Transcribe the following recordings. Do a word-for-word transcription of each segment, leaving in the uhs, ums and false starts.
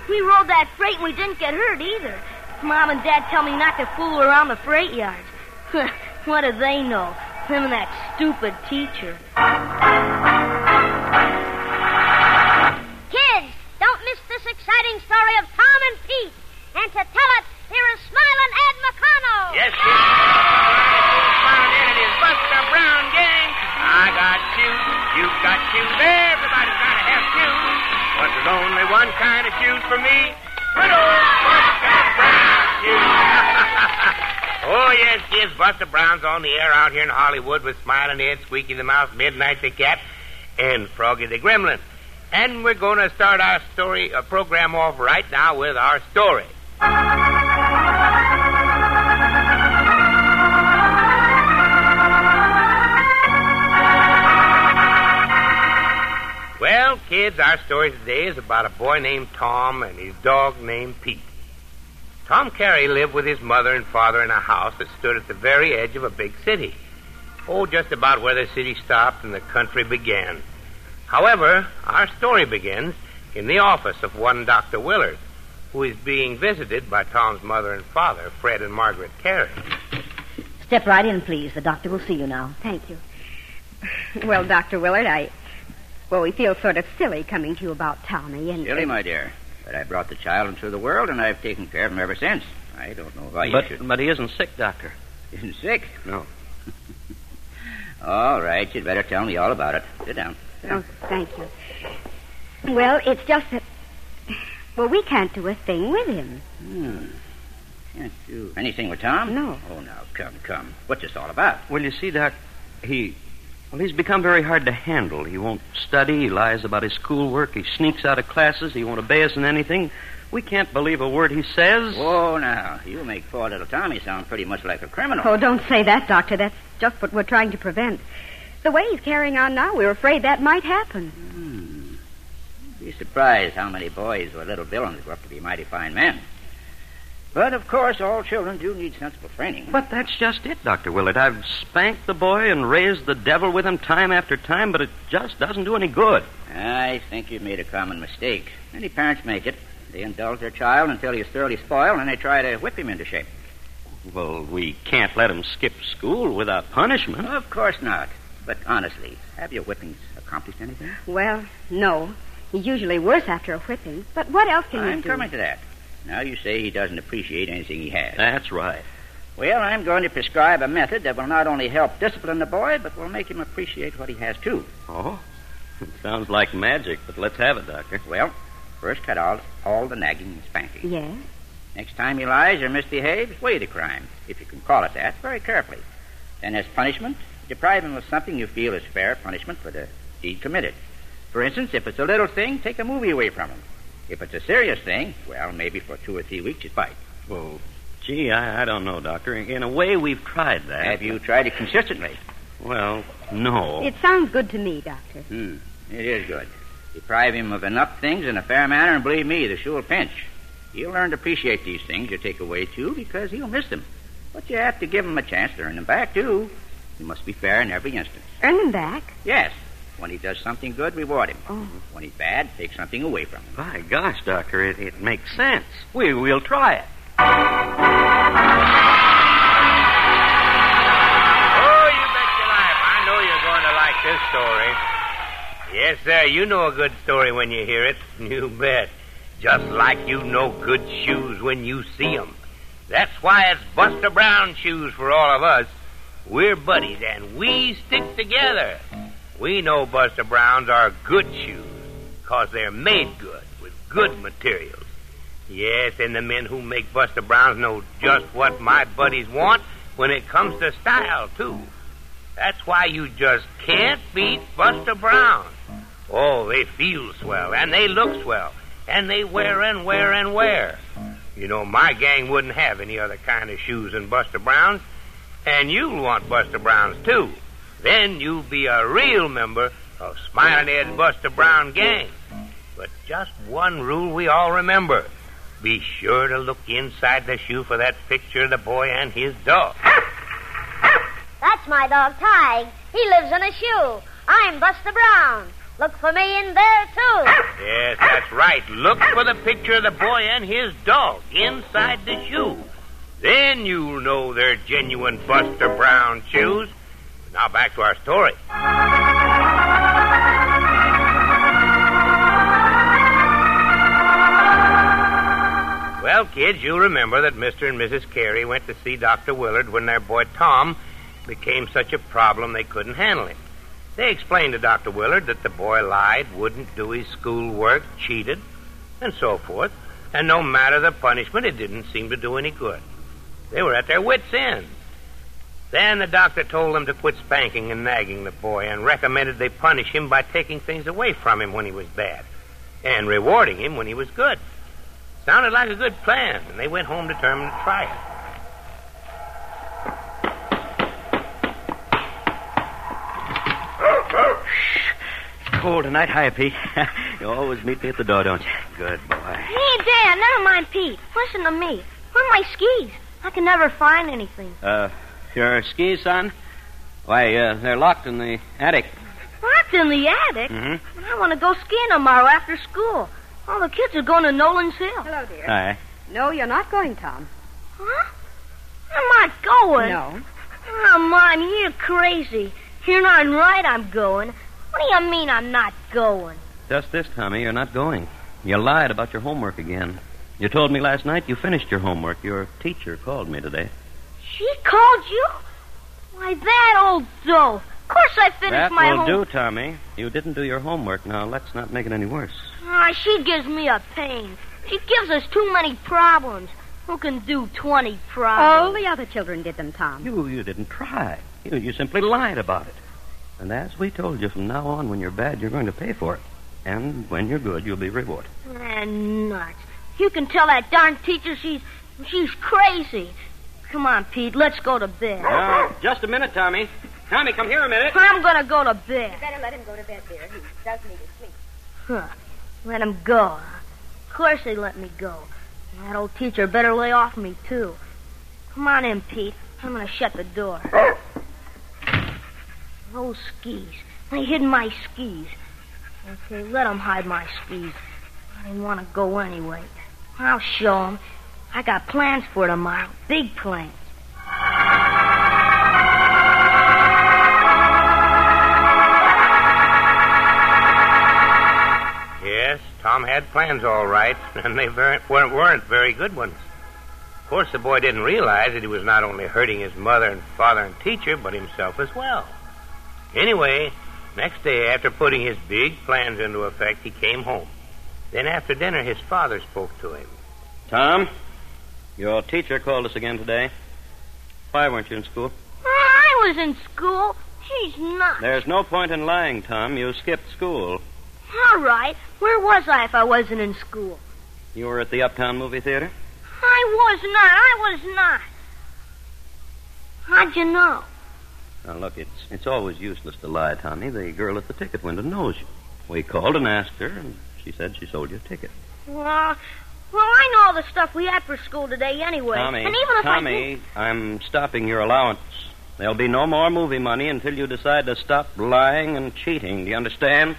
We rode that freight and we didn't get hurt either. Mom and Dad tell me not to fool around the freight yards. What do they know? Him and that stupid teacher. Kids, don't miss this exciting story of Tom and Pete. And to tell it, here is Smiling Ed McConnell. Yes, sir. Smiling Ed and his Buster Brown gang. I got shoes, you've got shoes, everybody's got to have shoes. But there's only one kind of shoes for me. Good old Buster Brown shoes. Oh, yes, kids, Buster Brown's on the air out here in Hollywood with Smiling Ed, Squeaky the Mouse, Midnight the Cat, and Froggy the Gremlin. And we're going to start our story uh, program off right now with our story. Well, kids, our story today is about a boy named Tom and his dog named Pete. Tom Carey lived with his mother and father in a house that stood at the very edge of a big city. Oh, just about where the city stopped and the country began. However, our story begins in the office of one Doctor Willard, who is being visited by Tom's mother and father, Fred and Margaret Carey. Step right in, please. The doctor will see you now. Thank you. Well, Doctor Willard, I... Well, we feel sort of silly coming to you about Tommy and... Silly, my dear. But I brought the child into the world, and I've taken care of him ever since. I don't know why you but, should... But he isn't sick, Doctor. Isn't sick? No. All right, you'd better tell me all about it. Sit down. Sit down. Oh, thank you. Well, it's just that... Well, we can't do a thing with him. Hmm. Can't do anything with Tom? No. Oh, now, come, come. What's this all about? Well, you see, Doc, he... Well, he's become very hard to handle. He won't study. He lies about his schoolwork. He sneaks out of classes. He won't obey us in anything. We can't believe a word he says. Oh, now, you make poor little Tommy sound pretty much like a criminal. Oh, don't say that, Doctor. That's just what we're trying to prevent. The way he's carrying on now, we're afraid that might happen. Hmm. You'd be surprised how many boys with little villains grow up to be mighty fine men. But, of course, all children do need sensible training. But that's just it, Doctor Willard. I've spanked the boy and raised the devil with him time after time, but it just doesn't do any good. I think you've made a common mistake. Many parents make it. They indulge their child until he's thoroughly spoiled, and they try to whip him into shape. Well, we can't let him skip school without punishment. Of course not. But honestly, have your whippings accomplished anything? Well, no. He's usually worse after a whipping. But what else can you do? I'm coming to that. Now you say he doesn't appreciate anything he has. That's right. Well, I'm going to prescribe a method that will not only help discipline the boy, but will make him appreciate what he has, too. Oh, it sounds like magic, but let's have it, Doctor. Well, first cut out all the nagging and spanking. Yes? Next time he lies or misbehaves, weigh the crime, if you can call it that, very carefully. Then as punishment, deprive him of something you feel is fair punishment for the deed committed. For instance, if it's a little thing, take a movie away from him. If it's a serious thing, well, maybe for two or three weeks you fight. Well, gee, I, I don't know, Doctor. In a way, we've tried that. Have you tried it consistently? Well, no. It sounds good to me, Doctor. Hmm, it is good. Deprive him of enough things in a fair manner, and believe me, the shoe will pinch. He'll learn to appreciate these things you take away, too, because he'll miss them. But you have to give him a chance to earn them back, too. You must be fair in every instance. Earn them back? Yes. When he does something good, reward him. Oh. When he's bad, take something away from him. My gosh, Doctor, it, it makes sense. We, we'll try it. Oh, you bet your life. I know you're going to like this story. Yes, sir, you know a good story when you hear it. You bet. Just like you know good shoes when you see them. That's why it's Buster Brown shoes for all of us. We're buddies, and we stick together. We know Buster Browns are good shoes because they're made good with good materials. Yes, and the men who make Buster Browns know just what my buddies want when it comes to style, too. That's why you just can't beat Buster Browns. Oh, they feel swell, and they look swell, and they wear and wear and wear. You know, my gang wouldn't have any other kind of shoes than Buster Browns, and you'll want Buster Browns, too. Then you'll be a real member of Smiling Ed Buster Brown gang. But just one rule we all remember. Be sure to look inside the shoe for that picture of the boy and his dog. That's my dog, Tige. He lives in a shoe. I'm Buster Brown. Look for me in there, too. Yes, that's right. Look for the picture of the boy and his dog inside the shoe. Then you'll know they're genuine Buster Brown shoes. Now back to our story. Well, kids, you remember that Mister and Missus Carey went to see Doctor Willard when their boy Tom became such a problem they couldn't handle him. They explained to Doctor Willard that the boy lied, wouldn't do his schoolwork, cheated, and so forth, and no matter the punishment, it didn't seem to do any good. They were at their wits' end. Then the doctor told them to quit spanking and nagging the boy and recommended they punish him by taking things away from him when he was bad and rewarding him when he was good. Sounded like a good plan, and they went home determined to try it. It's cold tonight, hi, Pete. You always meet me at the door, don't you? Good boy. Hey, Dad, never mind Pete. Listen to me. Where are my skis? I can never find anything. Uh, your skis, son? Why, uh, they're locked in the attic. Locked in the attic? Mm-hmm. I want to go skiing tomorrow after school. All the kids are going to Nolan's Hill. Hello, dear. Hi. No, you're not going, Tom. Huh? I'm not going. No. Oh, Mom, you're crazy. You're not right, I'm going. What do you mean I'm not going? Just this, Tommy, you're not going. You lied about your homework again. You told me last night you finished your homework. Your teacher called me today. She called you? Why, that old doe. Of course I finished that my will homework. do, Tommy. You didn't do your homework. Now, let's not make it any worse. Ah, she gives me a pain. She gives us too many problems. Who can do twenty All problems? the other children did them, Tom. You you didn't try. You, you simply lied about it. And as we told you, from now on, when you're bad, you're going to pay for it. And when you're good, you'll be rewarded. Ah, nuts. You can tell that darn teacher she's she's crazy. Come on, Pete, let's go to bed. Now, just a minute, Tommy. Tommy, come here a minute. I'm going to go to bed. Better let him go to bed, dear. He does need to sleep. Huh. Let him go. Huh? Of course they let me go. That old teacher better lay off me, too. Come on in, Pete. I'm going to shut the door. Those skis. They hid my skis. Okay, let them hide my skis. I didn't want to go anyway. I'll show them. I got plans for tomorrow. Big plans. Yes, Tom had plans all right, and they weren't, weren't very good ones. Of course, the boy didn't realize that he was not only hurting his mother and father and teacher, but himself as well. Anyway, next day, after putting his big plans into effect, he came home. Then after dinner, his father spoke to him. Tom, your teacher called us again today. Why weren't you in school? I was in school. She's not. There's no point in lying, Tom. You skipped school. All right. Where was I if I wasn't in school? You were at the Uptown Movie Theater? I was not. I was not. How'd you know? Now, look, it's it's always useless to lie, Tommy. The girl at the ticket window knows you. We called and asked her, and she said she sold you a ticket. Well, well, I know all the stuff we had for school today anyway. Tommy, and even if Tommy, I I'm stopping your allowance. There'll be no more movie money until you decide to stop lying and cheating. Do you understand?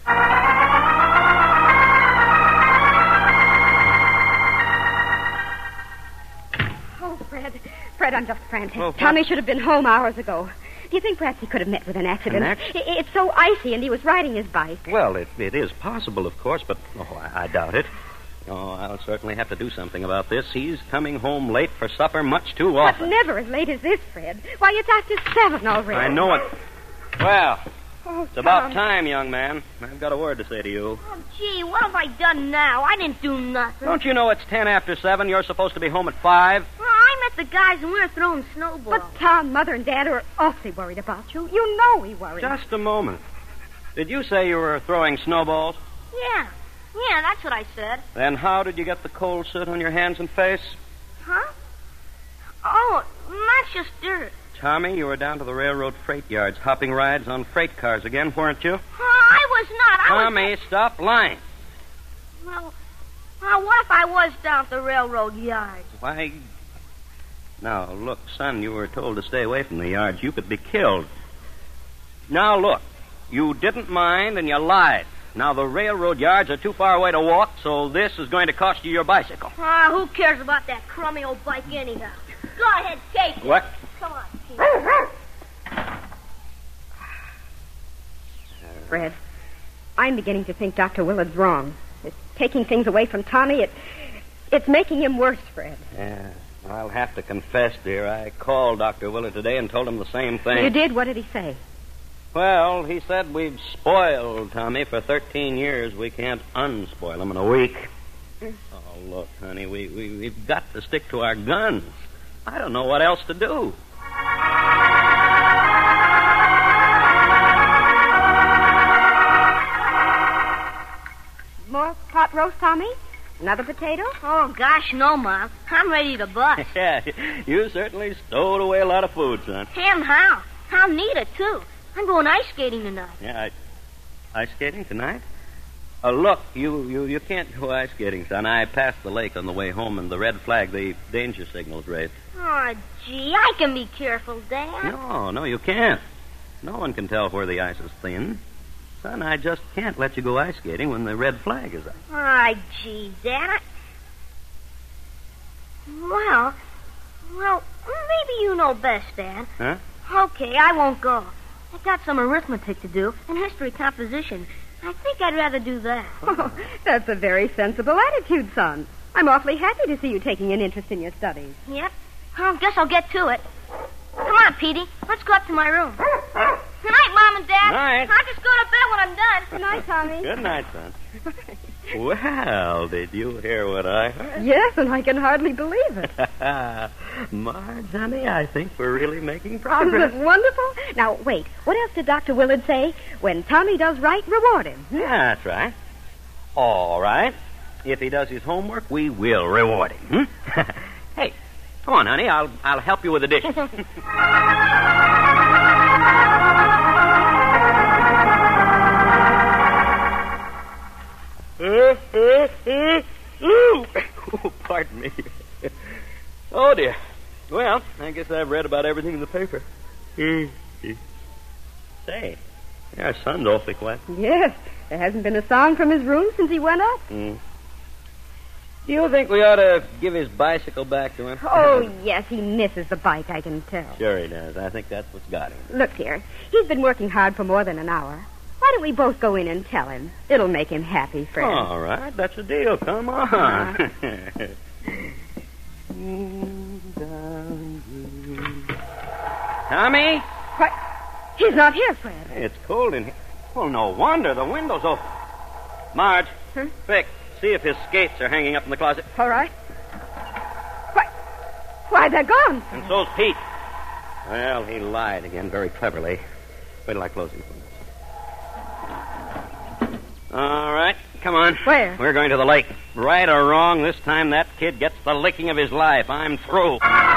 Oh, Fred. Fred, I'm just frantic. Well, what- Tommy should have been home hours ago. Do you think perhaps he could have met with an accident? An ac- I- It's so icy, and he was riding his bike. Well, it, it is possible, of course, but oh, I, I doubt it. Oh, I'll certainly have to do something about this. He's coming home late for supper much too But often. never as late as this, Fred. Why, it's after seven already. I know it. Well, Oh, it's about Tom. time, young man. I've got a word to say to you. Oh, gee, what have I done now? I didn't do nothing. Don't you know it's ten after seven? You're supposed to be home at five. Well, I met the guys and we were throwing snowballs. But Tom, Mother, and Dad are awfully worried about you. You know we worry. Just a moment. Did you say you were throwing snowballs? Yeah. Yeah, that's what I said. Then how did you get the cold soot on your hands and face? Huh? Oh, that's just dirt. Tommy, you were down to the railroad freight yards hopping rides on freight cars again, weren't you? Oh, I was not. I Tommy, was... stop lying. Well, well, what if I was down at the railroad yards? Why... Now, look, son, you were told to stay away from the yards. You could be killed. Now, look, You didn't mind and you lied. Now, the railroad yards are too far away to walk, so this is going to cost you your bicycle. Ah, who cares about that crummy old bike anyhow? Go ahead, take it. What? Come on, Pete. Fred, I'm beginning to think Doctor Willard's wrong. It's taking things away from Tommy. It, it's making him worse, Fred. Yeah, I'll have to confess, dear. I called Doctor Willard today and told him the same thing. You did? What did he say? Well, he said we've spoiled Tommy for thirteen years. We can't unspoil him in a week. Oh, look, honey, we, we, we've got to stick to our guns. I don't know what else to do. More pot roast, Tommy? Another potato? Oh, gosh, no, Mom. I'm ready to bust. Yeah, you certainly stowed away a lot of food, son. And how? How neat it, too. I'm going ice skating tonight. Yeah, I, ice skating tonight? Uh, look, you, you, you can't go ice skating, son. I passed the lake on the way home, and the red flag, the danger signal's raised. Oh, gee, I can be careful, Dad. No, no, you can't. No one can tell where the ice is thin. Son, I just can't let you go ice skating when the red flag is up. Oh, gee, Dad. I... Well, well, maybe you know best, Dad. Huh? Okay, I won't go. I got some arithmetic to do and history composition. I think I'd rather do that. Oh, that's a very sensible attitude, son. I'm awfully happy to see you taking an interest in your studies. Yep. Well, guess I'll get to it. Come on, Petey. Let's go up to my room. Good night, Mom and Dad. Night. I'll just go to bed when I'm done. Good night, Tommy. Good night, son. Well, did you hear what I heard? Yes, and I can hardly believe it. Marge, honey, I think we're really making Isn't progress. it wonderful? Now, wait. What else did Doctor Willard say? When Tommy does right, reward him. Yeah, that's right. All right. If he does his homework, we will reward him. Hmm? Hey, come on, honey. I'll I'll help you with the dishes. Uh, uh, uh, ooh. Oh, pardon me. Oh, dear. Well, I guess I've read about everything in the paper. Say, our son's awfully quiet. Yes. There hasn't been a sound from his room since he went up. Mm. Do you think we ought to give his bicycle back to him? Oh, yes. He misses the bike, I can tell. Sure he does. I think that's what's got him. Look here. He's been working hard for more than an hour. Why don't we both go in and tell him? It'll make him happy, Fred. All right. That's the deal. Come on. Uh-huh. Tommy? What? He's not here, Fred. Hey, it's cold in here. Well, no wonder. The window's open. Marge, Huh? Vic, see if his skates are hanging up in the closet. All right. Why, why, they're gone. And so's Pete. Well, he lied again very cleverly. Wait till I close him. All right, come on. Where? We're going to the lake. Right or wrong, this time that kid gets the licking of his life. I'm through.